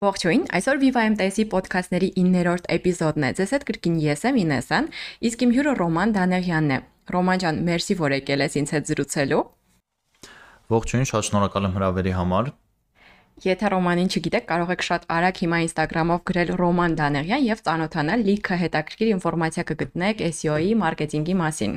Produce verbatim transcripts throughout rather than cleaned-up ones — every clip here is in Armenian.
Ողջույն, այսօր Viva M T S-ի ոդքասթների իններորդ էպիզոդն է։ Ձեզ հետ կրկին ես եմ Ինեսան, իսկ իմ հյուրը Ռոման Դանեղյանն է։ Ռոման ջան, մերսի, որ եկել ես ինձ հետ զրուցելու։ Ողջույն, շատ շնորհակալ եմ հրավերի համար։ Եթե Ռոմանին չգիտեք, կարող եք շատ արագ հիմա Instagram-ով գրել Ռոման Դանեղյան եւ ծանոթանալ լիքը հետաքրքիր ինֆորմացիա կգտնեք S E O-ի մարքեթինգի մասին։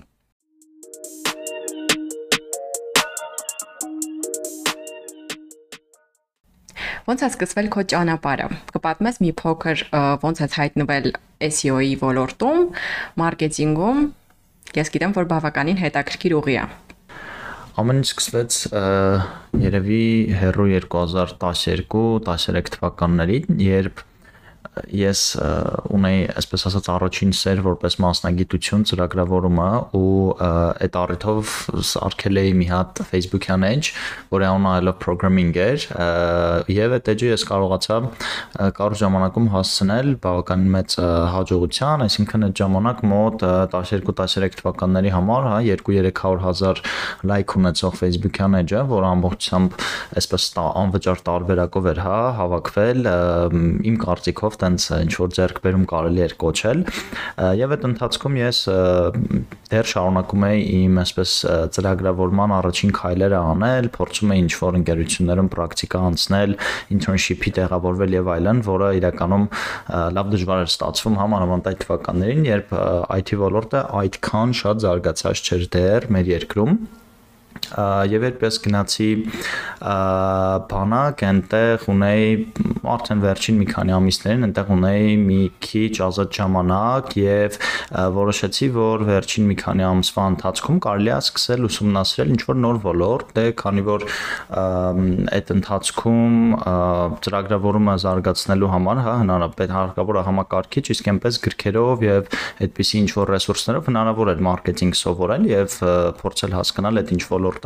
Ոնց է սկսվել քո ճանապարհը։ Կպատմես մի փոքր ոնց է հայտնվել S E O-ի ոլորտում, մարքեթինգում։ Ես գիտեմ, որ բավականին հետաքրքիր ուղի է։ Ամեն ինչ սկսվեց երևի հեռու երկու հազար տասներկու տասներեք թվականներին, երբ ես ունեի, այսպես ասած, առաջին սեր որպես մասնագիտություն ծրագրավորումը ու այդ առիթով արկել էի մի հատ Facebook-յան էջ, որի անունը I Love Programming էր, եւ այդ էջը ես կարողացա կարճ ժամանակում հասցնել բավականին մեծ հաջողության, այսինքն այդ ժամանակ մոտ տասներկու տասներեք թվականների համար, հա, երկու-երեք հարյուր հազար լայք ունեցող Facebook-յան էջը, որը ամբողջությամբ այսպես անվճար տարբերակով էր, հա, հավաքվել, իմ կարծիքով տենց ինչ որ ձեռքբերում կարելի էր կոչել եւ այդ ընթացքում ես դեռ շարունակում էի իմ այսպես ծրագրավորման առաջին քայլերը անել, փորձում էի ինչ որ ընկերություններում պրակտիկա անցնել, internship-ի տեղավորվել եւ այլն, որը իրականում լավ դժվար էր ստացվում համանավանդ այդ թվականներին, երբ I T ոլորտը այդքան շատ զարգացած չէր դեռ մեր երկրում։ Եվ երբ գնացի բանակ, այնտեղ ունեի արդեն վերջին մի քանի ամիսներին այնտեղ ունեի մի քիչ ազատ ժամանակ եւ որոշեցի, որ վերջին մի քանի ամսվա ընթացքում կարելի է սկսել ուսումնասիրել ինչ որ նոր ոլորտ, դե քանի որ այդ ընթացքում ծրագրավորումը զարգացնելու համար, հա, հնարավոր հարկավոր է համակարգիչ, իսկ այնպես գրքերով եւ այդպիսի ինչ որ ռեսուրսներով հնարավոր էր մարքեթինգ սովորել եւ փորձել հասկանալ այդ ինչ ոլորտ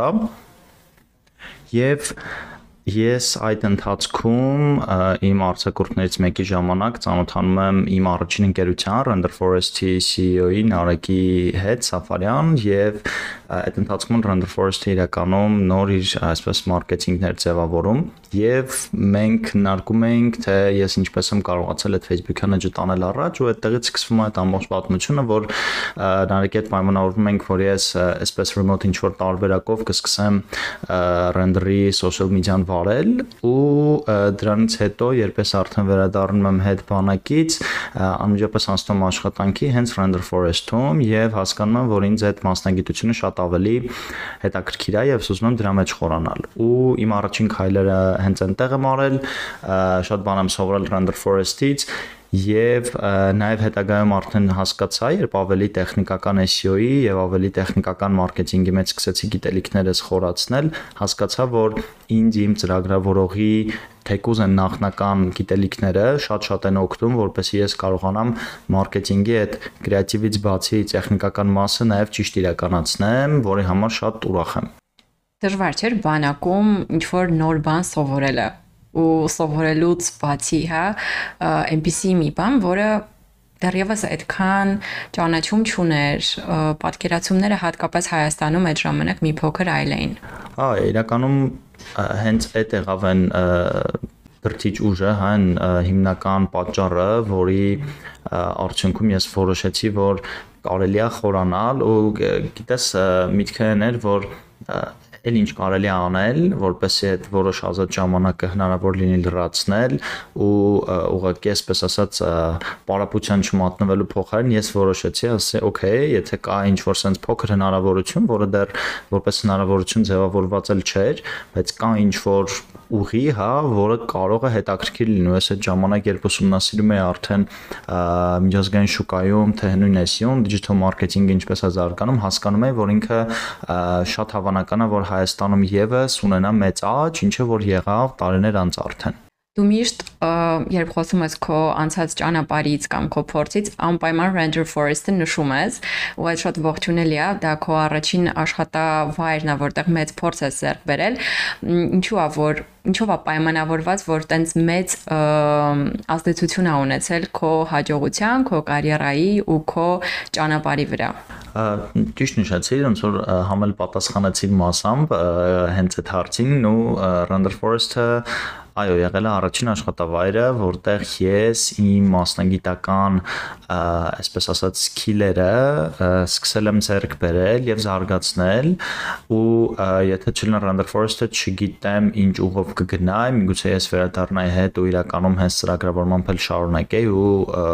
Եվ ես այդ ընթացքում իմ արձակուրդներից մեկի ժամանակ ծանոթանում եմ իմ առաջին ընկերության Render Forest-ի C E O-ի Նարեկի հետ Սաֆարյան եւ այդ ընթացքում Render Forest-ը իրականում նոր իր այսպես մարքեթինգներ ձևավորում եւ մենք քննարկում էինք թե ես ինչպես եմ կարողացել այդ Facebook-յան էջը տանել առաջ ու այդտեղից սկսվում է այդ ամբողջ պատմությունը, որ Նարեկի հետ պայմանավորվում ենք, որ ես այսպես remote ինչ որ տարբերակով կսկսեմ render-ի social media-ն վարել ու դրանից հետո երբ ես արդեն վերադառնում եմ հետ բանակից, անմիջապես անցնում եմ աշխատանքի հենց Render Forest-ում եւ հասկանում եմ, որ ինձ այդ մասնագիտությունը շատ ավելի հետաքրքիր է եւ ուզում եմ դրա մեջ խորանալ։ Ու իմ առաջին քայլերը հենց այնտեղ եմ արել, շատ բան եմ սովորել Render Forest-ից եւ նաեւ հետագայում արդեն հասկացա, երբ ավելի տեխնիկական S E O-ի եւ ավելի տեխնիկական մարքեթինգի մեջ սկսեցի գիտելիքներս խորացնել, հասկացա, որ ինձ իմ ծրագրավորողի թեկուզ են նախնական գիտելիքները շատ-շատ են օգնում, որպեսզի ես կարողանամ մարքեթինգի այդ կրեատիվից բացի տեխնիկական մասը նաեւ ճիշտ իրականացնեմ, որի համար շատ ուրախ եմ։ Դժվար չէ բանակում ինչ որ նոր բան սովորելը ու սովորելուց բացի, հա, այնպիսի մի բան, որը դեռևս այդքան ճանաչում չուներ, պատկերացումները հատկապես Հայաստանում այդ ժամանակ մի փոքր այլ էին։ Հա, իրականում հենց այդ եղավ են դրթիչ ուժը, հա, հիմնական պատճառը, որի արդյունքում ես որոշեցի, որ կարելի է խորանալ ու գիտես միտքը էր, որ էլ ինչ կարելի է անել, որպեսզի այդ որոշ ազատ ժամանակը հնարավոր լինի լրացնել ու ուղղակի այսպես ասած պարապության չմատնվելու փոխարեն ես որոշեցի, ասեցի, օքեյ, եթե կա ինչ-որ sense փոքր հնարավորություն, որը դեռ որպես հնարավորություն ձևավորված էլ չէր, բայց կա ինչ-որ ուղի, հա, որը կարող է հետաքրքիր լինի։ Ես այդ ժամանակ երբ ուսումնասիրում էի արդեն միջազգային շուկայում թե նույն S E O-ն, digital marketing-ը ինչպես է զարգանում, հասկանում էի, որ ինքը շատ հավանական է, որ Հայաստանում եւս ունենա մեծ աճ, ինչը որ եղավ տարիներ անց արդեն։ Դու միշտ երբ խոսում ես քո անցած ճանապարհից կամ քո փորձից, անպայման Render Forest-ը նշում ես, ու այդ շատ ողջունելի է, դա քո առաջին աշխատավայրն է, որտեղ մեծ փորձ ես ձեռք բերել։ Ինչու է, որ ինչով է պայմանավորված, որ տենց մեծ ազդեցություն է ունեցել քո հաջողության, քո կարիերայի ու քո ճանապարհի վրա։ Ճիշտ նշեցիր, ոնց որ համել պատասխանեցիր մասամբ հենց այդ հարցին ու Render Forest-ը Այո, եղել է առաջին աշխատավայրը, որտեղ ես իմ մասնագիտական, այսպես ասած, skills-երը սկսել եմ ձեռք բերել եւ զարգացնել ու եթե չլիներ Random Forest-ը չգիտեմ ինչ ուղով կգնայի, միգուցե ես վերադառնայի հետ ու իրականում հենց ծրագրավորմամբ էլ շարունակեի ու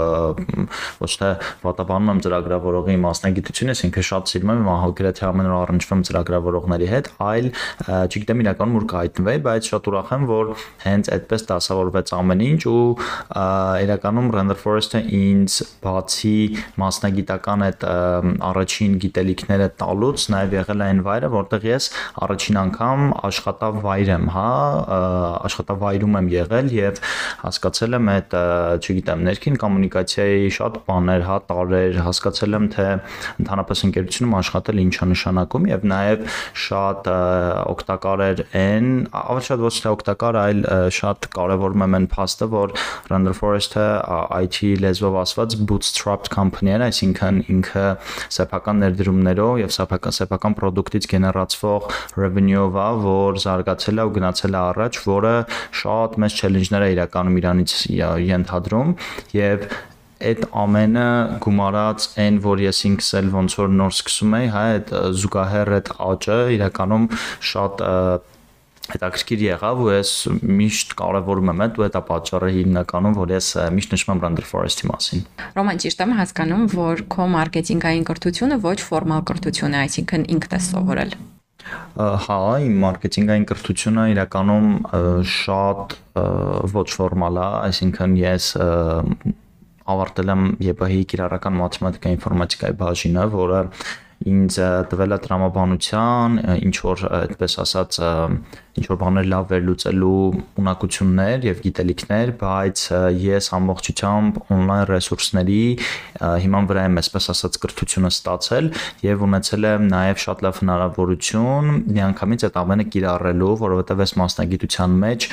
ոչ թե վատաբանում եմ ծրագրավորողի մասնագիտությունը, ինքը շատ սիրում եմ, գրեթե ամեն օր առնչվում ծրագրավորողների հետ, այլ չգիտեմ իրականում ուր կհայտնվեի, բայց շատ ուրախ եմ, որ հենց այդպես դասավորվեց ամեն ինչ ու իրականում Random Forest-ը ինձ բացի մասնագիտական այդ առաջին գիտելիքները տալուց նաև եղել է այն վայրը, որտեղ ես առաջին անգամ աշխատավայր եմ, հա, աշխատավայրում եմ եղել եւ հասկացել եմ այդ, չգիտեմ, ներքին կոմունիկացիայի շատ բաներ, հա, տարեր, հասկացել եմ թե ընդհանրապես ընկերությունում աշխատել ինչ է նշանակում եւ նաեւ շատ օգտակար էր այն, ավելի շատ ոչ թե օգտակար, այլ շատ կարևորում եմ այն փաստը, որ Random Forest-ը I T լեզվով ասված bootstrapped company է, այսինքն ինքը սեփական ներդրումներով եւ սեփական սեփական product-ից գեներացվող revenue-ով է, որ զարգացել է ու գնացել է առաջ, որը շատ մեծ challenge-ներ է իրականում իրանից ենթադրում եւ այդ ամենը գումարած այն, որ ես ինքս էլ ոնց որ նոր սկսում էի, հա, այդ զուգահեռ այդ աճը իրականում շատ հետաքրքիր եղավ ու ես միշտ կարևորում եմ այդ ու դա պատճառը հիմնականում, որ ես միշտ նշում եմ Random Forest-ի մասին։ Ռոման, ճիշտ եմ հասկանում, որ քո մարքեթինգային կրթությունը ոչ ֆորմալ կրթություն է, այսինքն ինքդ ես սովորել։ Հա, իմ մարքեթինգային կրթությունը իրականում շատ ոչ ֆորմալ է, այսինքն ես ավարտել եմ Ե Բ Հ-ի կիրառական մաթեմատիկա ինֆորմատիկայի բաժինը, որը ինձ տվել է տրամաբանության, ինչ որ այդպես ասած, ինչ որ բաներ լավ վերլուծելու ունակություններ եւ գիտելիքներ, բայց ես ամբողջությամբ on-line ռեսուրսների հիման վրա եմ, այսպես ասած, կրթությունը ստացել եւ ունեցել եմ նաեւ շատ լավ հնարավորություն միանգամից այդ ամենը կիրառելու, որովհետեւ այս մասնագիտության մեջ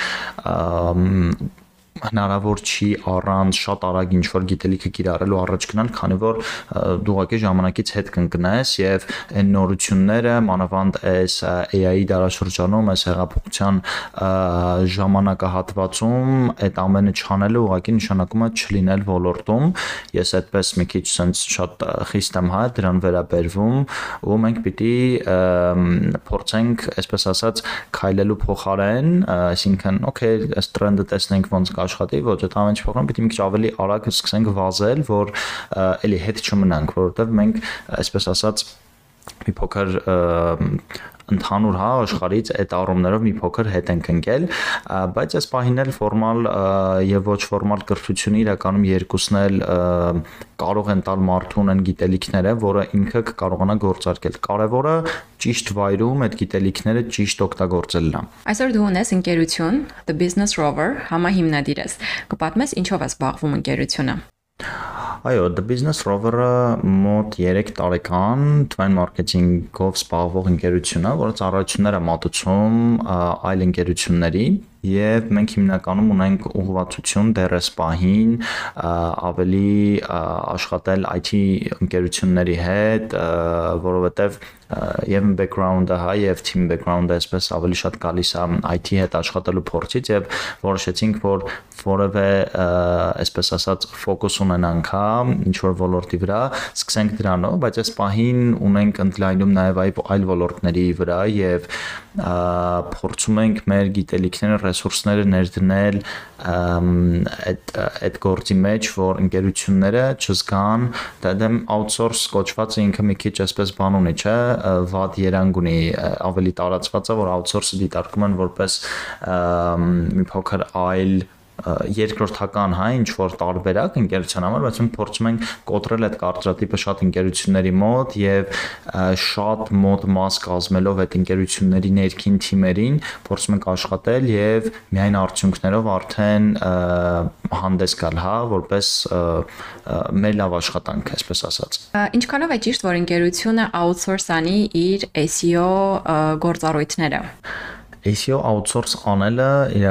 հնարավոր չի առանց շատ արագ ինչ որ գիտելիքը կիրառելու առաջ գնալ, քանի որ դու ուղղակի ժամանակից հետ կընկնես եւ այն նորությունները, մանավանդ այս A I-ի դարաշրջանում, այս հեղափոխության ժամանակահատվածում այդ ամենը չանելը ուղղակի նշանակում է չլինել ոլորտում։ Ես այդպես մի քիչ sense շատ խիստ եմ հա դրան վերաբերվում ու մենք պիտի փորձենք, այսպես ասած, քայլելու փոխարեն, այսինքն, okay, այս տրենդը տեսնենք ոնց աշխատի, ոչ այդ ամեն ինչ փոխանք, պիտի մի քիչ ավելի արագ սկսենք վազել, որ էլի հետ չմնանք, որովհետև մենք, այսպես ասած, մի փոքր ընդհանուր հա աշխարհից այդ առումներով մի փոքր հետ ենք ընկել, բայց այս պահին էլ ֆորմալ եւ ոչ ֆորմալ կրթությունը իրականում երկուսն էլ կարող են տալ մարդուն այն գիտելիքները, որը ինքը կկարողանա գործարկել։ Կարևորը ճիշտ վայրում այդ գիտելիքները ճիշտ օգտագործելն է։ Այսօր դու ունես ընկերություն, The Business Rover, համահիմնադիր ես։ Կպատմես ինչով է զբաղվում ընկերությունը։ Այո, The Business Rover-ը մոտ երեք տարեկան թվային մարքեթինգով զբաղվող ընկերություն է, որը ծառայություններ է մատուցում այլ ընկերությունների եւ մենք հիմնականում ունենք ուղղվածություն դեռ այս պահին ավելի աշխատել I T ընկերությունների հետ, որովհետեւ եւ background-ը հա եւ team background-ը այսպես ավելի շատ գալիս է I T հետ աշխատելու փորձից եւ որոշեցինք, որ որևէ այսպես ասած ֆոկուս ունենանք հա ինչ որ ոլորտի վրա, սկսենք դրանով, բայց այս պահին ունենք ընդլայնում նաեւ այլ ոլորտների վրա եւ փորձում ենք մեր գիտելիքները, ռեսուրսները ներդնել այդ այդ գործի մեջ, որ ընկերությունները չզգան, դա դեմ outsource կոչվածը ինքը մի քիչ այսպես բան ունի, չէ, վատ երանգ ունի, ավելի տարածված է, որ outsource-ը դիտարկում են որպես մի փոքր այլ երկրորդական հա ինչ որ տարբերակ ընկերության համար, բայց մենք փորձում ենք կոտրել այդ կարծրատիպը շատ ընկերությունների մոտ եւ շատ մոտ մաս կազմելով այդ ընկերությունների ներքին թիմերին փորձում ենք աշխատել եւ միայն արդյունքներով արդեն հանդես գալ հա որպես մեր լավ աշխատանք, այսպես ասած։ Ինչքանով է ճիշտ, որ ընկերությունը outsource անի իր S E O գործառույթները։ S E O outsource անելը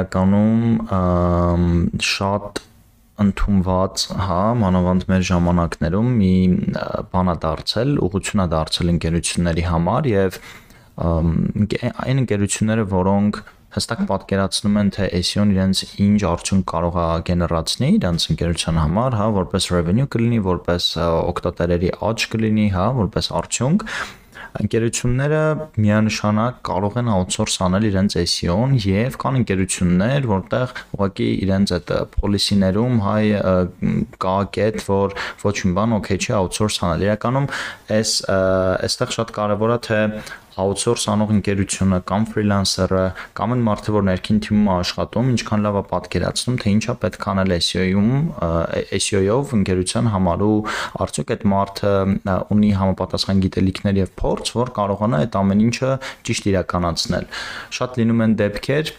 իրականում շատ ընդունված, հա, մանավանդ մեր ժամանակներում մի բան է դարձել, ուղղություն է դարձել ընկերությունների համար եւ այն ընկերությունները, որոնք հստակ պատկերացնում են, թե S E O-ն իրենց ինչ արդյունք կարող է գեներացնի իրենց ընկերության համար, հա, որպես revenue կլինի, որպես օգտատերերի աճ կլինի, հա, որպես արդյունք։ Ընկերությունները միանշանակ կարող են outsource անել իրենց S E O-ն եւ կան ընկերություններ, որտեղ ուղղակի իրենց այդ policy-ներում հայ կա կետ, որ ոչ մի բան օքեյ չի outsource անել։ Իրականում այս այստեղ շատ կարեւոր է թե outsource անող ընկերությունը կամ freelancer-ը կամ այն մարդը, որ ներքին թիմում է աշխատում, ինչքան լավ է պատկերացնում, թե ինչա պետք անել S E O-ում, S E O-ով ընկերության համար ու արդյոք այդ մարդը ունի համապատասխան գիտելիքներ եւ փորձ, որ կարողանա այդ ամեն ինչը ճիշտ իրականացնել։ Շատ լինում են դեպքեր,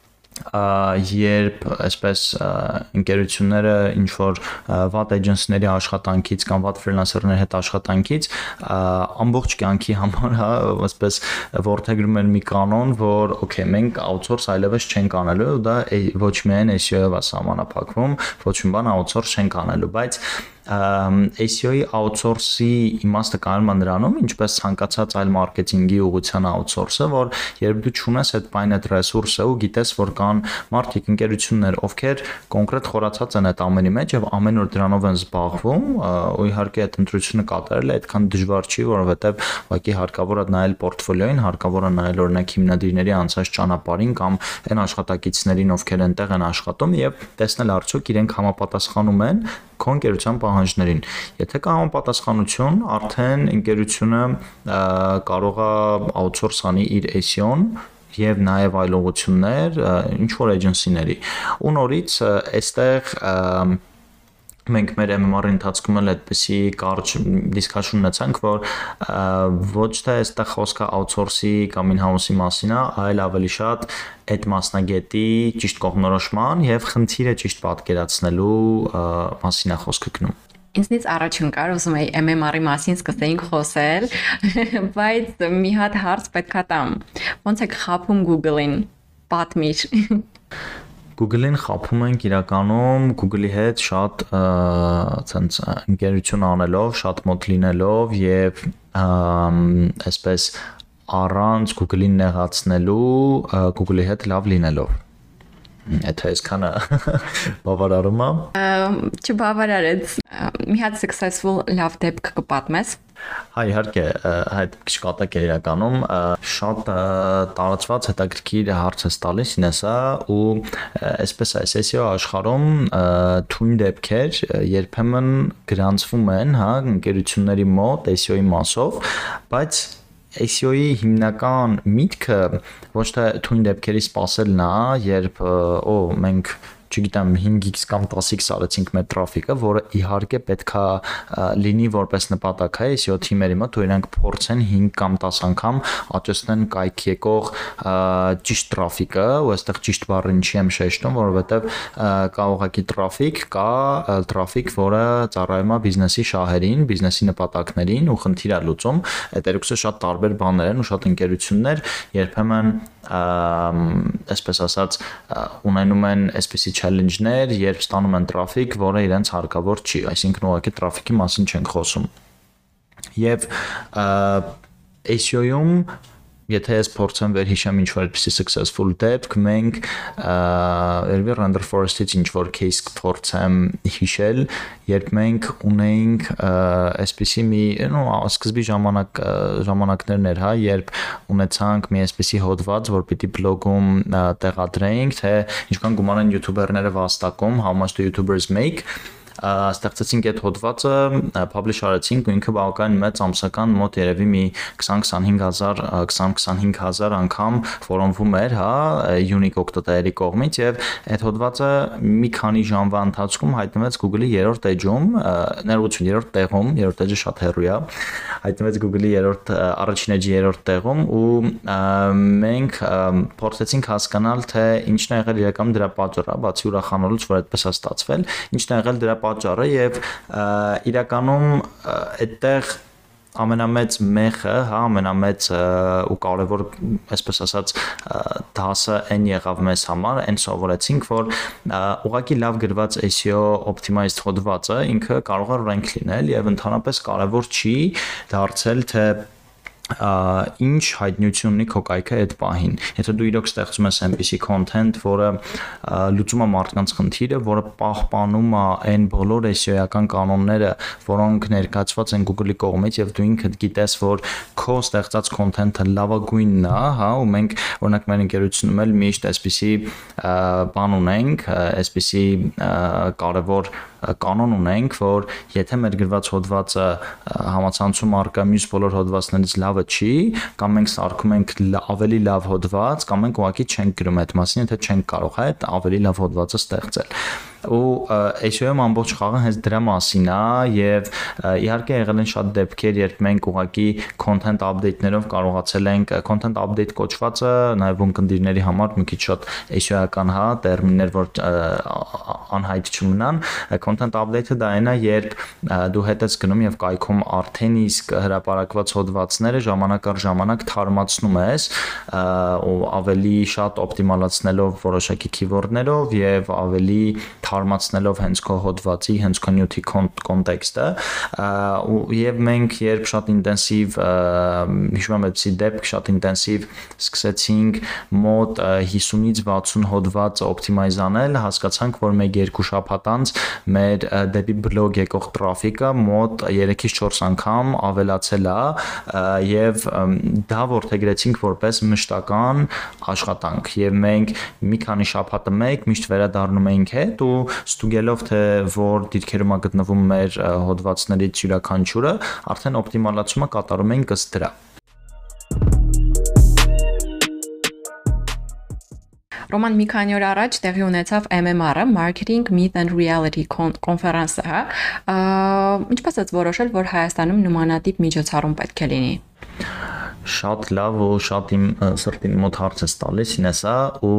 երբ այսպես ընկերությունները ինչ որ վատ էջենսիների աշխատանքից կամ վատ ֆրիլանսերների հետ աշխատանքից ամբողջ կյանքի համար հա այսպես ворթեգրում են մի կանոն, որ օքեյ մենք outsource այլևս չենք անելու, դա ոչ միայն S E O-ով է սահմանափակվում, ոչ մի բան outsource չենք անելու, բայց S E O-ի outsource-ի իմաստը կայանում է նրանում, ինչպես ցանկացած այլ մարքեթինգի ուղղության outsource-ը, որ երբ դու չունես այդ բան այդ ռեսուրսը ու գիտես, որ կան մարդիկ ընկերություններ, ովքեր կոնկրետ խորացած են այդ ամենի մեջ եւ ամեն օր դրանով են զբաղվում, ու իհարկե այդ ընտրությունը կատարելը այդքան դժվար չի, որովհետեւ ուղղակի հարկավոր է նայել պորտֆոլիոյին, հարկավոր է նայել օրինակ հիմնադիրների անցած ճանապարհին կամ այն աշխատակիցներին, ովքեր այնտեղ են աշխատում եւ տեսնել արդյոք իրենք համապատասխանում են քո ընկերության պահանջներին։ Եթե կա համապատասխանություն, արդեն ընկերությունը կարող է outsource անի իր S E O-ն եւ նաեւ այլ ուղղություններ, ինչ որ էջենսիների։ Ու նորից այստեղ մենք մեր M M R-ի ընթացքում էլ այդպեսի կարճ դիսկաշն ունեցանք, որ ոչ թե այստեղ խոսքը outsource-ի կամ in-house-ի մասին է, այլ ավելի շատ այդ մասնագետի ճիշտ կողմնորոշման եւ խնդիրը ճիշտ պատկերացնելու մասին է խոսքը գնում։ Ինձնից առաջին կար, ուզում էի M M R-ի մասին սկսեինք խոսել, բայց մի հատ հարց պետքա տամ։ Ոնց եք խափում Google-ին։ Պատմիր։ Google-ին խափում ենք իրականում Google-ի հետ շատ ցենց ընկերություն անելով, շատ մոտ լինելով եւ այսպես առանց Google-ին նեղացնելու Google-ի հետ լավ լինելով։ Եթե այսքանը բավարարում է։ Չբավարարեց։ Մի հատ successful լավ դեպք կպատմես։ Հա իհարկե, այդ քիչ կատակ է իրականում, շատ տարածված հետաքրքիր հարց է տալիս ինեսա ու այսպես է S E O աշխարհում թույն դեպքեր երբեմն գրանցվում են, հա, ընկերությունների մոտ S E O-ի մասով, բայց S E O-ի հիմնական միտքը ոչ թե թույն դեպքերի սպասելն է, երբ օ մենք չգիտեմ five x կամ ten x արեցինք մեր տրաֆիկը, որը իհարկե պետքա լինի որպես նպատակ է S E O թիմերի մոտ, որ իրանք փորձեն five կամ ten անգամ աճեցնեն կայք եկող ճիշտ տրաֆիկը, ու այստեղ ճիշտ բառը ինչի եմ շեշտում, որովհետև կա ուղղակի տրաֆիկ, կա տրաֆիկ, որը ծառայում է բիզնեսի շահերին, բիզնեսի նպատակներին ու խնդիր է լուծում։ Այդ երեքսը շատ տարբեր բաներ են ու շատ ընկերություններ երբեմն այսպես ասած ունենում են այսպիսի challenge-ներ, երբ ստանում են տրաֆիկ, որը իրենց հարկավոր չի, այսինքն ուղղակի տրաֆիկի մասին չենք խոսում։ Եվ S E O-ում եթե ես փորձեմ վերհիշեմ ինչ որ այդպիսի successful դեպք, մենք երբի Render Forest-ից ինչ որ case փորձեմ հիշել, երբ մենք ունեինք այսպիսի մի, նո, սկզբի ժամանակ ժամանակներն էր, հա, երբ ունեցանք մի այսպիսի հոդված, որ պիտի բլոգում տեղադրեինք, թե ինչքան գումար են յութուբերները վաստակում, how much do YouTubers make, ստեղծեցինք այդ հոդվածը, publish արեցինք ու ինքը բավական մեծ ամսական մոտ երևի մի twenty twenty-five հազար անգամ ֆորոմվում էր, հա, unique օգտատերերի կողմից եւ այդ հոդվածը մի քանի ժամվա ընթացքում հայտնվեց Google-ի երրորդ էջում, ներողություն, երրորդ տեղում, երրորդ էջը շատ հեռու է, հայտնվեց Google-ի երրորդ առաջին էջի երրորդ տեղում ու մենք փորձեցինք հասկանալ, թե ինչն է եղել իրականում դրա պատճառը, բացի ուրախանալուց, որ այդպես է ստացվել, ինչն է եղել դրա պատճառը եւ իրականում այդտեղ ամենամեծ մեխը, հա, ամենամեծ ու կարևոր, այսպես ասած, դասը այն եղավ մեզ համար, այն սովորեցինք, որ ուղղակի լավ գրված S E O optimized հոդվածը ինքը կարող է rank լինել եւ ընդհանրապես կարևոր չի դարձել, թե ինչ հայտնություն ունի քո կայքը այդ պահին։ Եթե դու իրոք ստեղծում ես այնպիսի content, որը լուծում է մարդկանց խնդիրը, որը պահպանում է այն բոլոր S E O-ական կանոնները, որոնք ներկայացված են Google-ի կողմից եւ դու ինքդ գիտես, որ քո ստեղծած content-ը լավագույնն է, հա, ու մենք օրինակ մեր ընկերությունում էլ միշտ այսպիսի բան ունենք, այսպիսի կարևոր կանոն ունենք, որ եթե մեր գրված հոդվածը համացանցում առկա մյուս բոլոր հոդվածներից լավը չի, կամ մենք սարքում ենք ավելի լավ հոդված, կամ մենք ուղղակի չենք գրում այդ մասին, եթե չենք կարող այդ ավելի լավ հոդվածը ստեղծել։ Ու S E O-ում ամբողջ խաղը հենց դրա մասին է եւ իհարկե եղել են շատ դեպքեր, երբ մենք ուղղակի content update-ներով կարողացել ենք content update կոչվածը նաեւ ունկնդիրների համար մի քիչ շատ S E O-ական հա տերմիններ, որ անհայտ չմնան, content update-ը դա այն է, երբ դու հետ ես գնում եւ կայքում արդեն իսկ հրապարակված հոդվածները ժամանակ առ ժամանակ թարմացնում ես ու ավելի շատ օպտիմալացնելով որոշակի keyword-ներով եւ ավելի թարմացնելով հենց քո հոդվածի, հենց քո նյութի կոնտեքստը, եւ մենք երբ շատ ինտենսիվ հիշում եմ այդպիսի դեպք, շատ ինտենսիվ սկսեցինք մոտ հիսունից վաթսուն հոդված օպտիմայզ անել, հասկացանք, որ մեկ երկու շաբաթ անց մեր դեպի բլոգ եկող տրաֆիկը մոտ երեքից չորս անգամ ավելացել է եւ դա որդեգրեցինք որպես մշտական աշխատանք եւ մենք մի քանի շաբաթը մեկ միշտ վերադառնում էինք հետ ու ստուգելով թե որ դիրքերում է գտնվում մեր հոդվածներից յուրաքանչյուրը արդեն օպտիմալացումը կատարում ենք ըստ դրա։ Ռոման մի քանի օր առաջ տեղի ունեցավ M M R-ը Marketing Myth and Reality կոնֆերանսը, հա։ Ինչպես է որոշել, որ Հայաստանում նմանատիպ միջոցառում պետք է լինի։ Շատ լավ ու շատ իմ սրտին մոտ հարց է տալիս ինեսա ու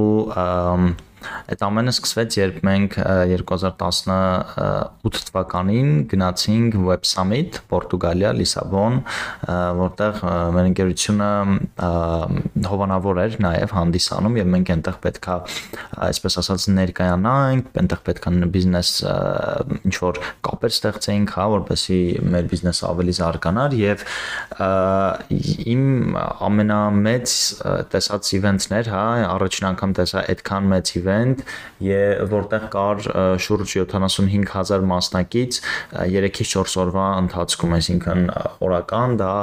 այդ ամենը սկսվեց, երբ մենք երկու հազար տասնութ թվականին գնացինք Web Summit, Պորտուգալիա, Լիսաբոն, որտեղ մեր ընկերությունը հովանավոր էր նաև հանդիսանում եւ մենք այնտեղ պետքա, այսպես ասած, ներկայանանք, այնտեղ պետքա բիզնես ինչ որ կապեր ստեղծեինք, հա, որպեսզի մեր բիզնեսը ավելի զարգանար եւ իմ ամենամեծ տեսած իվենտներ, հա, առաջին անգամ տեսա այդքան մեծ իվենտ եւ որտեղ կար շուրջ յոթանասունհինգ հազար մասնակից երեքից չորս օրվա ընթացքում, այսինքն օրական դա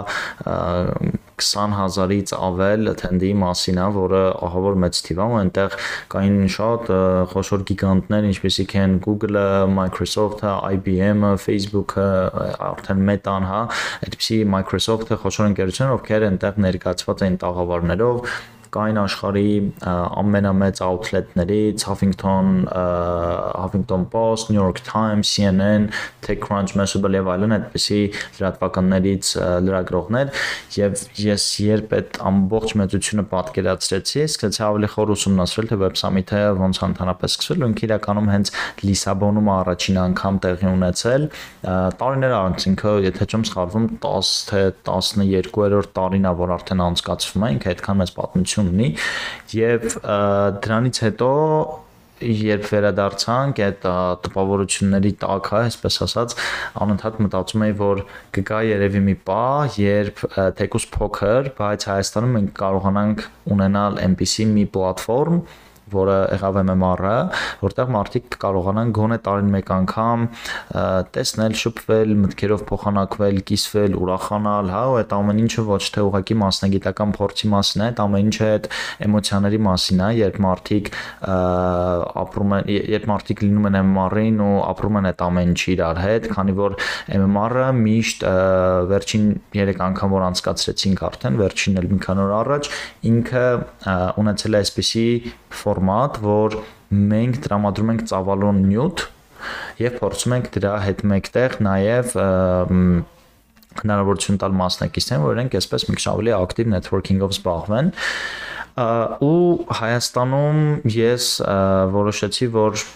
քսան հազարից ավել attend-ի մասին է, որը ահավոր մեծ թիվ է, ու այնտեղ կային շատ խոշոր գիգանտներ, ինչպիսիք են Google-ը, Microsoft-ը, I B M-ը, Facebook-ը, արդեն Meta-ն, հա, այդպիսի Microsoft-ը խոշոր ընկերություններ, ովքեր այնտեղ ներկայացված էին տաղավարներով, կային աշխարհի ամենամեծ outlet-ներից Huffington, Huffington Post, New York Times, C N N, TechCrunch, Mashable եւ այլն այդպիսի լրատվականներից լրագրողներ եւ ես երբ այդ ամբողջ մեծությունը պատկերացրեցի, սկսեցի ավելի խոր ուսումնասիրել թե Web Summit-ը ոնց է ընդհանրապես սկսվել, ու իրականում հենց Լիսաբոնում առաջին անգամ տեղի ունեցել տարիներ անց, ինքը եթե չեմ սխալվում տասը թե տասնյոթերորդ տարին է, որ արդեն անցկացվում է, ինքը այդքան մեծ պատմություն ունի եւ դրանից հետո երբ վերադարձանք այդ տպավորությունների տակ, հա, այսպես ասած, անընդհատ մտածում էի, որ կգա երևի մի պահ, երբ թեկուզ փոքր, բայց Հայաստանում մենք կարողանանք ունենալ այնպիսի մի պլատֆորմ, որը եղավ M M R-ը, որտեղ մարդիկ կարողանան գոնե տարին մեկ անգամ տեսնել, շփվել, մտքերով փոխանակվել, կիսվել, ուրախանալ, հա, ու այդ ամեն ինչը ոչ թե ուղղակի մասնագիտական փորձի մասին է, այդ ամեն ինչը այդ էմոցիաների մասին է, երբ մարդիկ ապրում են, երբ մարդիկ լինում են M M R-ին ու ապրում են այդ ամեն ինչը իրար հետ, քանի որ M M R-ը միշտ վերջին երեք անգամ որ անցկացրեցինք արդեն, վերջին էլ մի քանի օր առաջ, ինքը ունեցել է այսպիսի ֆորմատ, որ մենք տրամադրում ենք ծավալուն նյութ եւ փորձում ենք դրա հետ մեկտեղ նաեւ հնարավորություն տալ մասնակիցներին, որ իրենք այսպես մի քիչ ավելի ակտիվ networking-ով զբաղվեն ու Հայաստանում ես որոշեցի, որ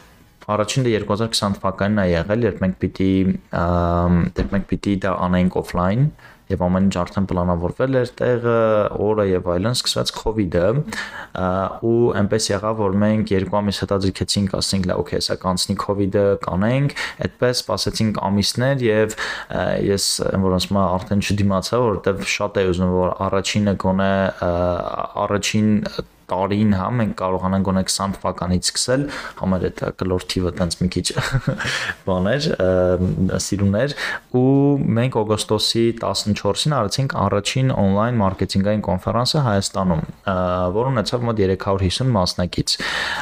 Առաջինը երկու հազար քսան թվականին է եղել, երբ մենք պիտի երբ մենք պիտի դա անենք օֆլայն եւ ամեն ինչ արդեն պլանավորվել էր տեղը, օրը եւ այլն, սկսվեց COVID-ը ու այնպես եղավ, որ մենք երկու ամիս հետո ձգեցինք, ասենք, լա, օքեյ, սա կանցնի COVID-ը, կանենք, այդպես սպասեցինք ամիսներ եւ ես որ ասում եմ արդեն չդիմացա, որովհետեւ շատ է ուզում որ առաջինը գոնե առաջին տարին հա մենք կարողանանք գոնե քսան թվականից սկսել, համար այդ կլոր թիվը տենց մի քիչ բաներ, սիրուներ ու մենք օգոստոսի տասնչորսին արեցինք առաջին on-line մարքեթինգային կոնֆերանսը Հայաստանում, որ ունեցավ մոտ երեք հարյուր հիսուն մասնակից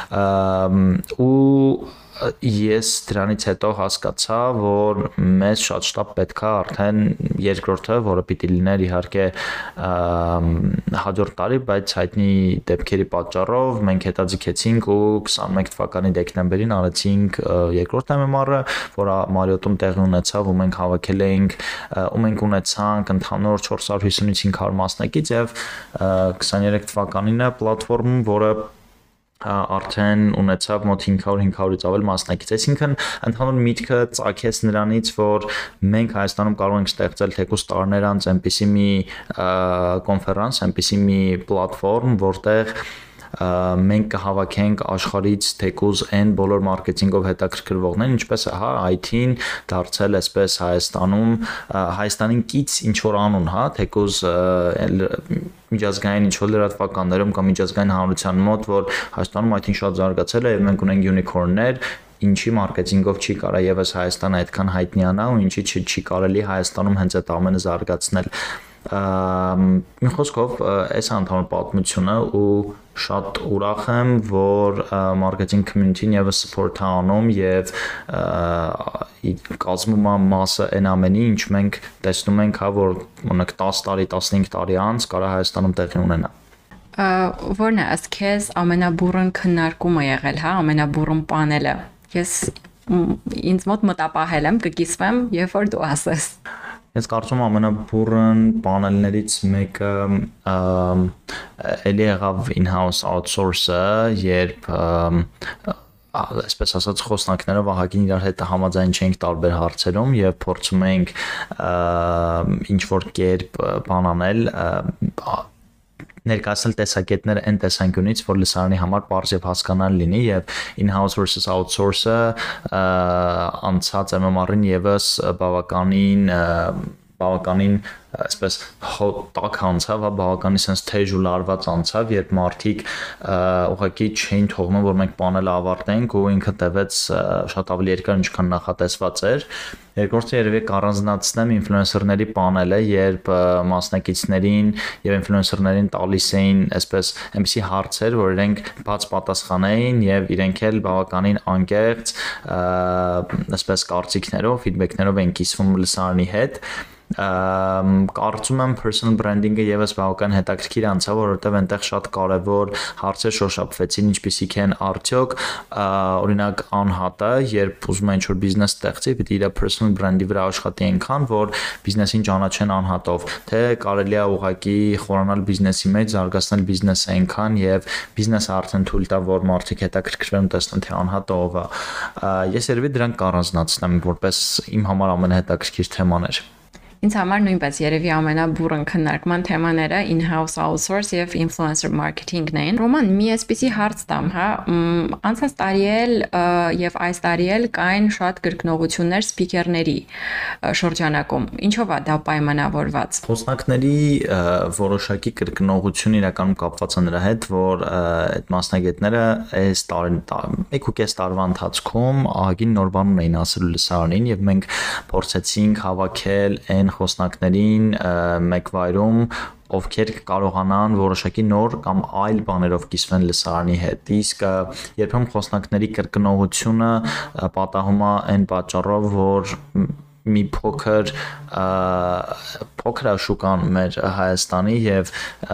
ու ես դրանից հետո հասկացա, որ մեզ շատ շտապ պետք է արդեն երկրորդը, որը պիտի լիներ իհարկե հաջորդ տարի, բայց հայտնի դեպքերի պատճառով մենք հետաձգեցինք ու քսանմեկ թվականի դեկտեմբերին արեցինք երկրորդ эմ էմ ար-ը, որը Մարիոտում տեղի ունեցավ ու մենք հավաքել էինք ու մենք ունեցանք ընդհանուր չորս հարյուր հիսունից հինգ հարյուր մասնակից եւ քսաներեք թվականին է պլատֆորմում, որը արդեն ունեցավ մոտ հինգ հարյուր հինգ հարյուրից ավել մասնակից, այսինքն ընդհանուր միտքը ծագեց նրանից, որ մենք Հայաստանում կարող ենք ստեղծել թեկուզ տարիներ անց այնպիսի մի կոնֆերանս, այնպիսի մի պլատֆորմ, որտեղ մենք կհավաքենք աշխարհից թեկուզ այն բոլոր մարքեթինգով հետաքրքրվողներին, ինչպես է, հա, այ թին դարձել այսպես Հայաստանում, Հայաստանին կից ինչ որ անուն, հա, թեկուզ միջազգային ինչ որ լրատվականներում կամ միջազգային հանրության մոտ, որ Հայաստանում այ թին շատ զարգացել է եւ մենք ունենք յունիկորններ, ինչի մարքեթինգով չի կարա եւս Հայաստանը այդքան հայտնիանա ու ինչի չի, չի կարելի Հայաստանում հենց այդ ամենը զարգացնել։ Մի խոսքով այս ընդհանուր պատմությունը ու շատ ուրախ եմ, որ մարքեթինգ community-ն եւս support է անում եւ կազմում է մասը այն ամենի, ինչ մենք տեսնում ենք, հա, որ օրինակ դաս տարի, տասնհինգ տարի անց կարա Հայաստանում տեղի ունենա։ Որն է ըստ քեզ ամենաբուրըն քննարկումը եղել, հա, ամենաբուրըն պանելը։ Ես ինձ մոտ մտապահել եմ, կկիսվեմ, երբ որ դու ասես։ Ես կարծում եմ ամենաբուրըն պանելներից մեկը էլի եղավ in-house outsource-ը, երբ այսպես ասած խոսնակները Վահագին իրար հետ համաձայն չենք տարբեր հարցերում եւ փորձում ենք ինչ որ կերպ բան անել ներկայացնել տեսակետները այն տեսանկյունից, որ լսարանի համար պարզ եւ հասկանալի լինի եւ in-house versus outsource-ը անցած эм էմ ար-ին եւս բավականին բավականին այսպես տակ անցավ, բավականին sense թեժ ու լարված անցավ, երբ մարդիկ ուղղակի չէին թողնում, որ մենք պանելը ավարտենք ու ինքը տևեց շատ ավելի երկար, ինչքան նախատեսված էր։ Երկրորդը երևի կառանձնացնեմ ինֆլուենսերների պանելը, երբ մասնակիցներին եւ ինֆլուենսերներին տալիս էին այսպես այնպիսի հարցեր, որ իրենք բաց պատասխանեին եւ իրենք էլ բավականին անկեղծ այսպես կարծիքներով, ֆիդբեքներով են կիսվում լսարանի հետ։ Կարծում եմ personal branding-ը եւս բավական հետաքրքիր անցավ, որովհետեւ այնտեղ շատ կարեւոր հարցեր շոշափվեցին, ինչպիսիք են արդյոք օրինակ անհատը, երբ ուզում է ինչ-որ բիզնես ստեղծի, պիտի իր personal brand-ի վրա աշխատի այնքան, որ բիզնեսին ճանաչեն անհատով, թե կարելի է ուղղակի խորանալ բիզնեսի մեջ, զարգացնել բիզնեսը այնքան եւ բիզնեսը արդեն թույլ տա, որ մարդիկ հետաքրքրվեն ու տեսնեն, թե անհատը ով է։ Ես երևի դրանք կառանձնացնեմ, որպես իմ համար ամենահետաքրքիր թեմաներ։ Ինձ համար նույնպես երևի ամենաբուրըն քննարկման թեմաները in-house outsource եւ influencer marketing-ն են։ Ռոման, մի այսպիսի հարց տամ, հա, անցած տարի էլ եւ այս տարի էլ կային շատ կրկնողություններ սպիկերների շրջանակում։ Ինչով է դա պայմանավորված։ Խոսնակների որոշակի կրկնողություն իրականում կապված է նրա հետ, որ այդ մասնագետները այս տարի մեկ ու կես տարվա ընթացքում ահագին նոր բան ունեին ասել լսարանին եւ մենք փորձեցինք հավաքել այն խոսնակներին մեկ վայրում, ովքեր կարողանան որոշակի նոր կամ այլ բաներով կիսվեն լսարանի հետ։ Իսկ երբեմն խոսնակների կրկնողությունը պատահում է այն պատճառով, որ մի փոքր փոքր շուկան մեր Հայաստանի եւ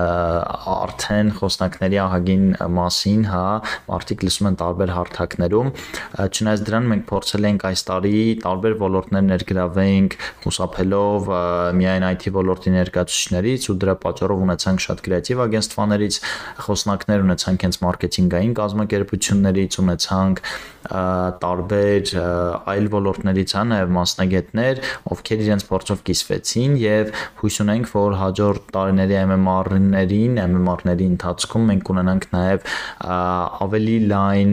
արդեն խոսնակների ահագին մասին, հա, մարդիկ լսում են տարբեր հարթակներում, չնայած դրան մենք փորձել ենք այս տարի տարբեր ոլորտներ ներգրավենք, խուսափելով միայն այ թի ոլորտի ներկայացուցիչներից ու դրա պատճառով ունեցանք շատ կրեատիվ ագենստվաներից խոսնակներ, ունեցանք հենց մարքեթինգային կազմակերպություններից, ունեցանք տարբեր այլ ոլորտներից հա նաև մասնագետներ, ովքեր իրենց փորձով կիսվեցին եւ հույս ունենք, որ հաջորդ տարիների M M R-ներին, M M R-ների ընթացքում մենք կունենանք նաև ավելի լայն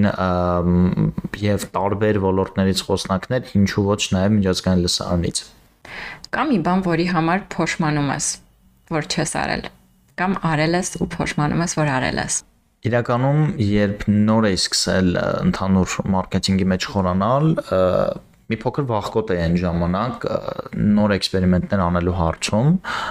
եւ տարբեր ոլորտներից խոսնակներ, ինչու ոչ նաև միջազգային լսարանից։ Կամ մի բան, որի համար փոշմանում ես, որ չես արել, կամ արել ես ու փոշմանում ես, որ արել ես։ Իրականում, երբ նոր էի սկսել ընդհանուր մարքեթինգի մեջ խորանալ, մի փոքր վախկոտ է այն ժամանակ նոր էքսպերիմենտներ անելու հարցում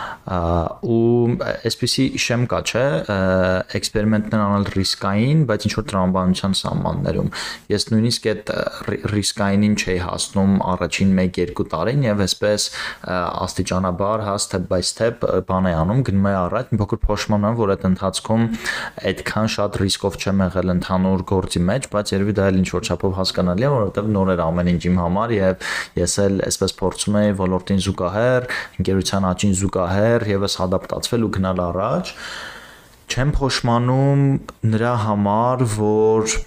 ու այսպեսի շեմ կա, չէ, էքսպերիմենտներ անել ռիսկային, բայց ինչ որ տրամաբանության սահմաններում։ Ես նույնիսկ այդ ռիսկայինին չէի հասնում առաջին մեկ երկու տարին եւ այսպես աստիճանաբար, հա, step by step բան է անում, գնում է առաջ, մի փոքր փոշմանամ, որ այդ ընթացքում այդքան շատ ռիսկով չեմ եղել ընդհանուր գործի մեջ, բայց երևի դա էլ ինչ որ չափով հասկանալի է, որովհետեւ նոր էր ամեն ինչ իմ համար եւ ես էլ այսպես փորձում եի ոլորտին զուգահեռ, ընկերության աճին զուգահեռ եւս ադապտացվել ու գնալ առաջ։ Չեմ փոշմանում նրա համար, որ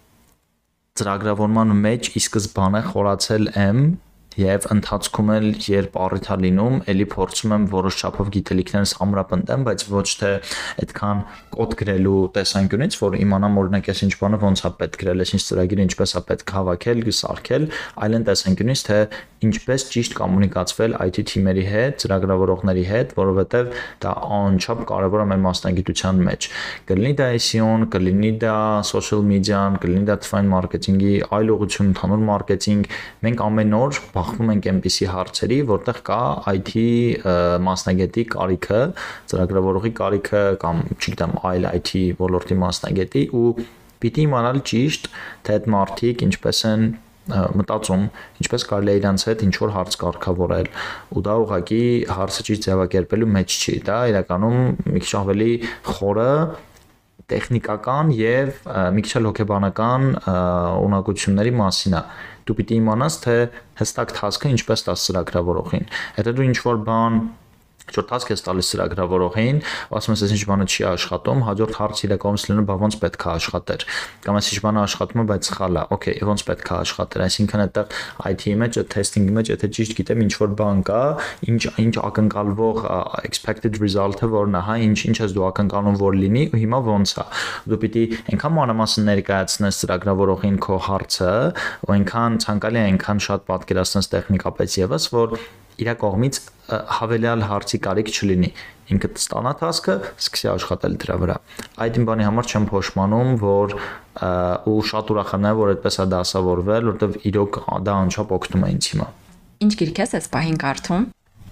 ծրագրավորման մեջ ի սկզբանե խորացել եմ եւ ընթացքում էլ երբ առիթ է լինում, ելի փորձում եմ որոշ չափով գիտելիքներս ամրապնդեմ, բայց ոչ թե այդքան կոդ գրելու տեսանկյունից, որ իմանամ օրինակ ես ինչ բանը ոնց է պետք գրել, ես ինչ ծրագիրը ինչպես է պետք հավաքել, սարքել, այլ այն տեսանկյունից, թե ինչպես ճիշտ կոմունիկացվել I T թիմերի հետ, ծրագրավորողների հետ, որովհետեւ դա անչափ կարեւոր է մեր մասնագիտության մեջ։ Կլինի դա S E O-ն, կլինի դա social media-ն, կլինի դա define marketing-ի այլ ուղղություն, ընդհանուր մարքեթինգ, մենք ամեն օր բախվում ենք այնպիսի հարցերի, որտեղ կա I T մասնագետի կարիքը, ծրագրավորողի կարիքը կամ չգիտեմ այլ I T ոլորտի մասնագետի ու պիտի իմանալ ճիշտ, թե այդ մարդիկ ինչպես են մտածում, ինչպես կարելի է իրանց հետ ինչ որ հարց կարգավորել ու դա ուղղակի հարցը ճիշտ ձևակերպելու մեջ չի, դա իրականում մի քիչ ավելի խորը տեխնիկական եւ մի քիչ հոգեբանական ունակությունների մասին է։ Դու պիտի իմանաս, թե հստակ task-ը ինչպես տաս ծրագրավորողին։ Եթե դու ինչ որ բան Որ task ես տալիս ծրագրավորողին, ասում ես, այս ինչ բանը չի աշխատում, հաջորդ հարցը իր կողմից լինում, բա ոնց պետք է աշխատեր։ Կամ այս ինչ բանը աշխատում է, բայց սխալ է։ Okay, ոնց պետք է աշխատեր։ Այսինքն այդտեղ I T-ի մեջ, testing-ի մեջ, եթե ճիշտ գիտեմ, ինչ որ բան կա, ինչ ինչ ակնկալվող expected result-ը որն է, հա, ինչ ինչ ես դու ակնկալում որ լինի, ու հիմա ոնց է։ Դու պիտի այնքան մանրամասն ներկայացնես ծրագրավորողին քո հարցը, ու այնքան ցանկալի է, այնքան շատ պատկերացնես տեխնիկապես եւս, որ իր կողմից հավելյալ հարցի կարիք չլինի։ Ինքը ստանա task-ը, սկսի աշխատել դրա վրա։ Այդ իմ բանի համար չեմ փոշմանում, որ ու շատ ուրախ եմ, որ այդպես է դասավորվել, որովհետև իրոք դա անչափ օգնում է ինձ հիմա։ Ինչ գիրք ես այս պահին կարդում։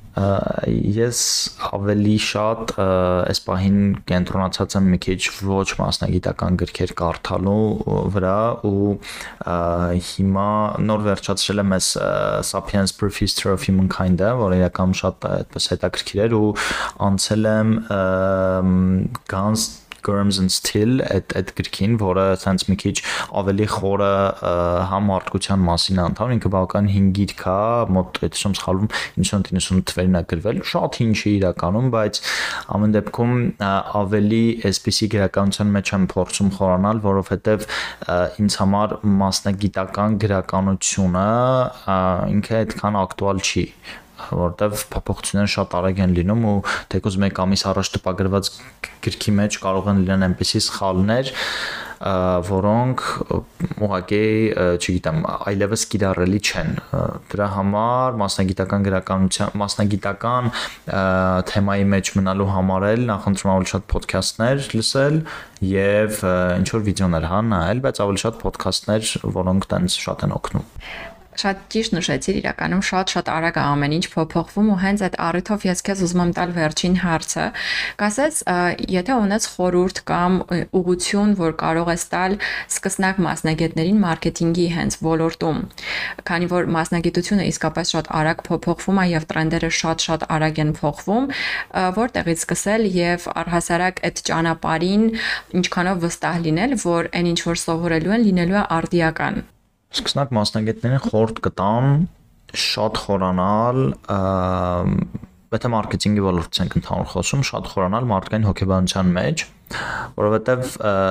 Ես ավելի շատ այս պահին կենտրոնացած եմ մի քիչ ոչ մասնագիտական գրքեր կարդալու վրա ու հիմա նոր վերջացրել եմ այս Sapiens Brief History of Humankind-ը, որը իրականում շատ այդպես հետաքրքիր էր ու անցել եմ Guns Germs and Steel այդ այդ գրքին, որը ցած մի քիչ ավելի խորը համարտկության մասին է ընդհանուր, ինքը բավական հինգ գիրք է, մոտ այդպես սխալվում իննսուն իննսուն թվերին է գրվել, շատ հին չի իրականում, բայց ամեն դեպքում ավելի այսպիսի գրականության մեջ եմ փորձում խորանալ, որովհետև ինձ համար մասնագիտական գրականությունը ինքը այդքան ակտուալ չի որտեվ փոփոխությունները շատ արագ են լինում ու թեկուզ մեկ ամիս առաջ տպագրված գրքի մեջ կարող են լինել այնպիսի սխալներ, որոնք ուղղակի, չգիտեմ, այլևս կիրառելի չեն։ Դրա համար մասնագիտական գրականության, մասնագիտական թեմայի մեջ մնալու համար էլ նախընտրում ավելի շատ ոդքասթներ լսել եւ ինչ որ վիդեոներ հա նայել, բայց ավելի շատ ոդքասթներ, որոնք տենց շատ են օգնում։ Շատ ճիշտ նշեցիր, իրականում շատ-շատ արագ է ամեն ինչ փոփոխվում ու հենց այդ առիթով ես քեզ ուզում եմ տալ վերջին հարցը։ Կասես, եթե ունես խորհուրդ կամ ուղղություն, որ կարող ես տալ սկսնակ մասնագետներին մարքեթինգի հենց ոլորտում, քանի որ մասնագիտությունը իսկապես շատ արագ փոփոխվում է եւ տրենդերը շատ-շատ արագ են փոխվում, որտեղից սկսել եւ առհասարակ այդ ճանապարհին ինչքանով վստահ լինել, որ այն ինչ որ սովորելու են լինելու է արդիական։ Սկսնակ մասնագետներին խորհուրդ կտամ շատ խորանալ, եթե մարքեթինգի ոլորտից ենք ընդհանուր խոսում, շատ խորանալ մարդկային հոգեբանության մեջ, որովհետև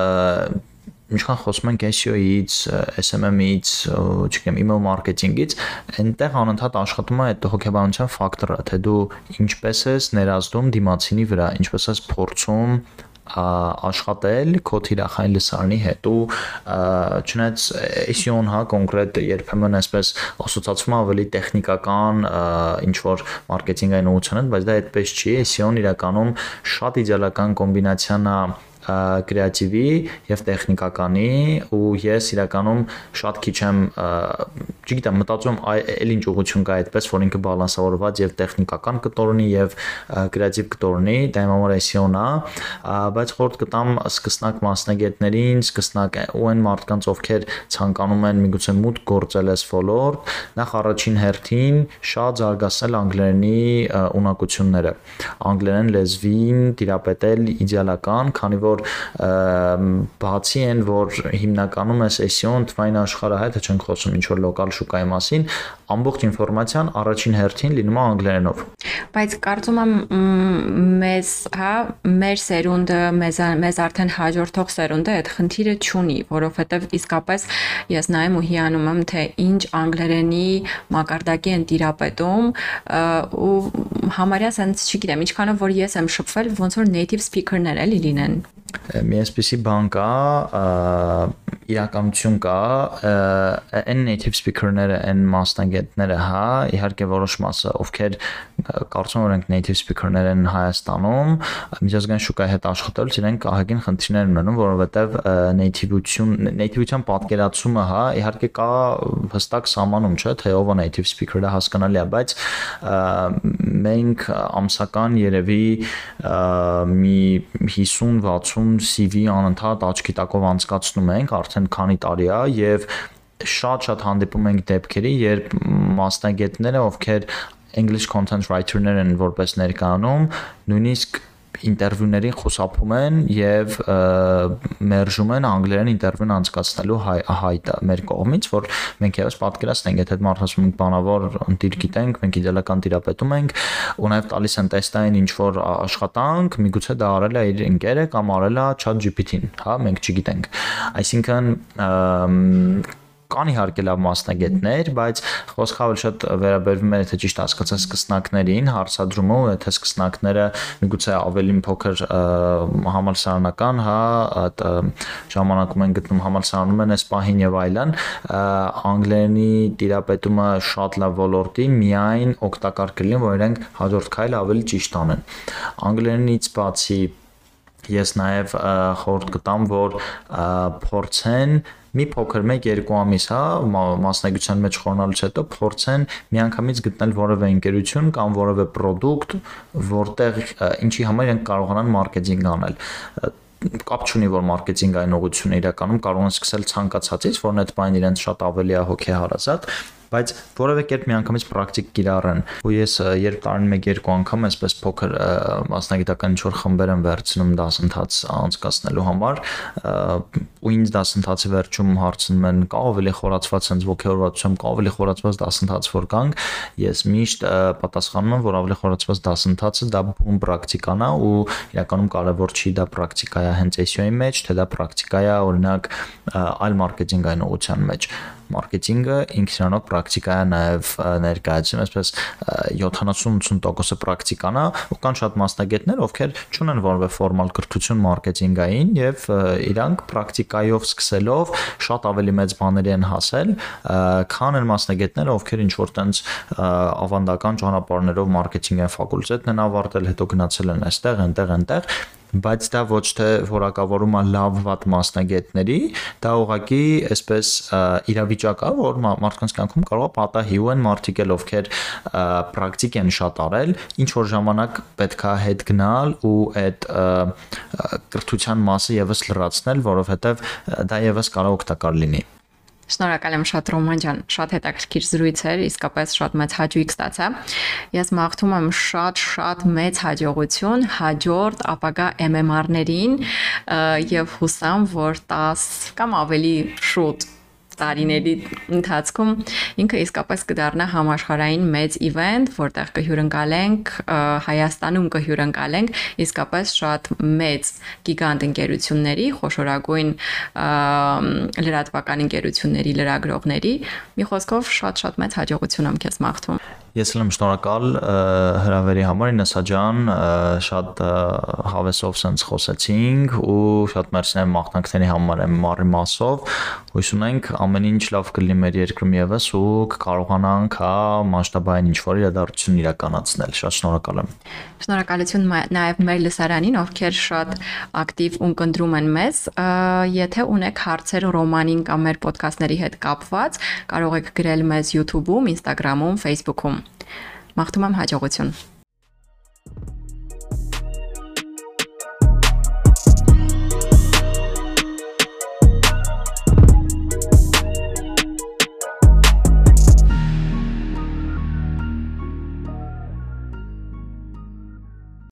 ինչքան խոսում ենք S E O-ից, S M M-ից, չգիտեմ, email marketing-ից, այնտեղ անընդհատ աշխատում է այդ հոգեբանության ֆակտորը, թե դու ինչպես ես ներազդում դիմացինի վրա, ինչպես ես փորձում աշխատել քո թիրախային լսարանի հետ ու չնայած S E O-ն հա կոնկրետ երբեմն այսպես ասոցացվում ավելի տեխնիկական ինչ որ մարքեթինգային ուղղություն են, բայց դա այդպես չի, S E O-ն իրականում շատ իդեալական կոմբինացիան է կրեատիվի եւ տեխնիկականի ու ես իրականում շատ քիչ եմ չգիտեմ մտածում այլ ինչ ուղղություն կա այդպես որ ինքը բալանսավորված եւ տեխնիկական կտորնի եւ կրեատիվ կտորնի դա իմ համար S E O-ն է բայց խորտ կտամ սկսնակ մասնագետներին սկսնակ ու այն մարդկանց ովքեր ցանկանում են միգուցե մուտք գործել այս ոլորտ նախ առաջին հերթին շատ զարգացնել անգլերենի ունակությունները անգլերեն լեզվին տիրապետել իդեալական քանի որ բացի են որ հիմնականում էս S E O-ն թվային աշխարհահայտ չենք խոսում ինչ որ լոկալ շուկայի մասին ամբողջ ինֆորմացիան առաջին հերթին լինում է անգլերենով բայց կարծում եմ մեզ հա մեր սերունդը մեզ մեզ արդեն հաջորդող սերունդը այդ խնդիրը չունի որովհետև իսկապես ես նայում ու հիանում եմ թե ինչ անգլերենի մակարդակի են տիրապետում ու համարյա sense չգիտեմ ինչքանով որ ես եմ շփվել ոնց որ native speaker-ներ էլի լինեն մի այսպիսի բան կա իրականություն կա այն native speaker-ները այն մասնագետները հա իհարկե որոշ մասը ովքեր կարծում եմ որ native speaker-ներ են Հայաստանում միջազգային շուկայի հետ աշխատելուց իրենք ահագին խնդիրներ ունեն որովհետև native-ություն native-ության պատկերացումը հա իհարկե կա հստակ սահմանում չէ թե ով է native speaker-ը հասկանալի է բայց մենք ամսական երևի մի հիսուն վաթսուն C V անընդհատ աչքի տակով անցկացնում ենք արդեն քանի տարի է եւ շատ-շատ հանդիպում ենք դեպքերի երբ մասնագետները ովքեր English content writer-ներ են որպես ներկայանում նույնիսկ ինտերվյուներին խուսափում են եւ մերժում են անգլերեն ինտերվյուն անցկացնելու հայտը մեր կողմից որ մենք եւս պատկերացնենք եթե այդ մարդը ասում ենք բանավոր ընտիր գիտենք մենք իդեալական տիրապետում ենք ու նաեւ տալիս են տեստային ինչ որ աշխատանք միգուցե դա արել է իր ընկերը կամ արել է chat G P T-ն հա մենք չգիտենք այսինքն կան իհարկե լավ մասնագետներ, բայց խոսքը ավելի շատ վերաբերվում է եթե ճիշտ հասկացա սկսնակներին, հարցադրումը, եթե սկսնակները միգուցե ավելի փոքր համալսարանական, հա, այդ ժամանակում են գտնում համալսարանում են այս պահին եւ այլն, անգլերենի տիրապետումը շատ լավ ոլորտի, միայն օգտակար կլինի, որ իրենք հաջորդ քայլը ավելի ճիշտ անեն։ Անգլերենից բացի ես նաև խորհուրդ կտամ, որ փորձեն մի փոքր մեկ-երկու ամիս, հա, մասնագիտության մեջ խորանալուց հետո փորձեն միանգամից գտնել որևէ ընկերություն կամ որևէ product, որտեղ ինչի համար իրենք կարողանան մարքեթինգ անել։ Կապ չունի որ մարքեթինգային ուղղությունը իրականում կարող են սկսել ցանկացածից, որն այդ բանը իրենց շատ ավելի է հոգեհարազատ, բայց որևէ կերպ միանգամից պրակտիկ կիրառեն։ Ու ես երբ տարին մեկ-երկու անգամ այսպես փոքր մասնագիտական ինչ-որ խմբեր եմ վերցնում դասընթաց անցկացնելու համար, ու ինձ դասընթացի վերջում հարցնում են կա ավելի խորացված sense ոգեորվածությամբ կա ավելի խորացված դասընթաց որ կանք, ես միշտ պատասխանում եմ, որ ավելի խորացված դասընթացը դա բուն պրակտիկան է ու իրականում կարևոր չի դա պրակտիկա է հենց S E O-ի մեջ, թե դա պրակտիկա է օրինակ այլ մարքեթինգային ուղղության մեջ։ Մարքեթինգը ինքնիրանով պրակտիկա է նաև ներկայացում, այսպես յոթանասուն-ութսուն տոկոսը պրակտիկան է, ու կան շատ մասնագետներ, ովքեր չունեն որևէ ֆորմալ կրթություն մարքեթինգային եւ իրանք պրակտիկայով սկսելով շատ ավելի մեծ բաների են հասել, քան են մասնագետները, ովքեր ինչ որ տենց ավանդական ճանապարհներով մարքեթինգային ֆակուլտետն են ավարտել, հետո գնացել են այստեղ, այնտեղ, այնտեղ բայց դա ոչ թե որակավորում է լավ վատ մասնագետների, դա ուղղակի այսպես իրավիճակ է, որ մարդկանց կյանքում կարող է պատահի ու են մարդիկ էլ ովքեր պրակտիկ են շատ արել, ինչ որ ժամանակ պետք է հետ գնալ ու այդ կրթության մասը եւս լրացնել, որովհետեւ դա եւս կարող օգտակար լինի։ Շնորհակալ եմ շատ Ռոման ջան, շատ հետաքրքիր զրույց էր, իսկապես շատ մեծ հաճույք ստացա։ Ես մաղթում եմ շատ-շատ մեծ հաջողություն հաջորդ ապագա էմ էմ արներին եւ հուսամ, որ տաս կամ ավելի շուտ տարիների ընթացքում ինքը իսկապես կդառնա համաշխարհային մեծ իվենթ, որտեղ կհյուրընկալենք Հայաստանում կհյուրընկալենք իսկապես շատ մեծ գիգանտ ընկերությունների, խոշորագույն լրատվական ընկերությունների լրագրողների, մի խոսքով շատ-շատ մեծ հաջողություն եմ քեզ մաղթում։ Ես եմ շնորհակալ հրավերի համար, Ինեսա ջան, շատ հավեսով սենց խոսեցինք ու շատ մերսի եմ մաղթանքների համար եմ մարի մասով, հույս ունենք ամեն ինչ լավ կլինի մեր երկրում եւս ու կկարողանանք հա մասշտաբային ինչ-որ իրադարձություն իրականացնել, շատ շնորհակալ եմ։ Շնորհակալություն նաեւ մեր լսարանին, ովքեր շատ ակտիվ ու կընտրում են մեզ, եթե ունեք հարցեր Ռոմանին կամ մեր ոդքասթների հետ կապված, կարող եք գրել մեզ YouTube-ում, Instagram-ում, Facebook-ում։ Մաղթում եմ հաջողություն։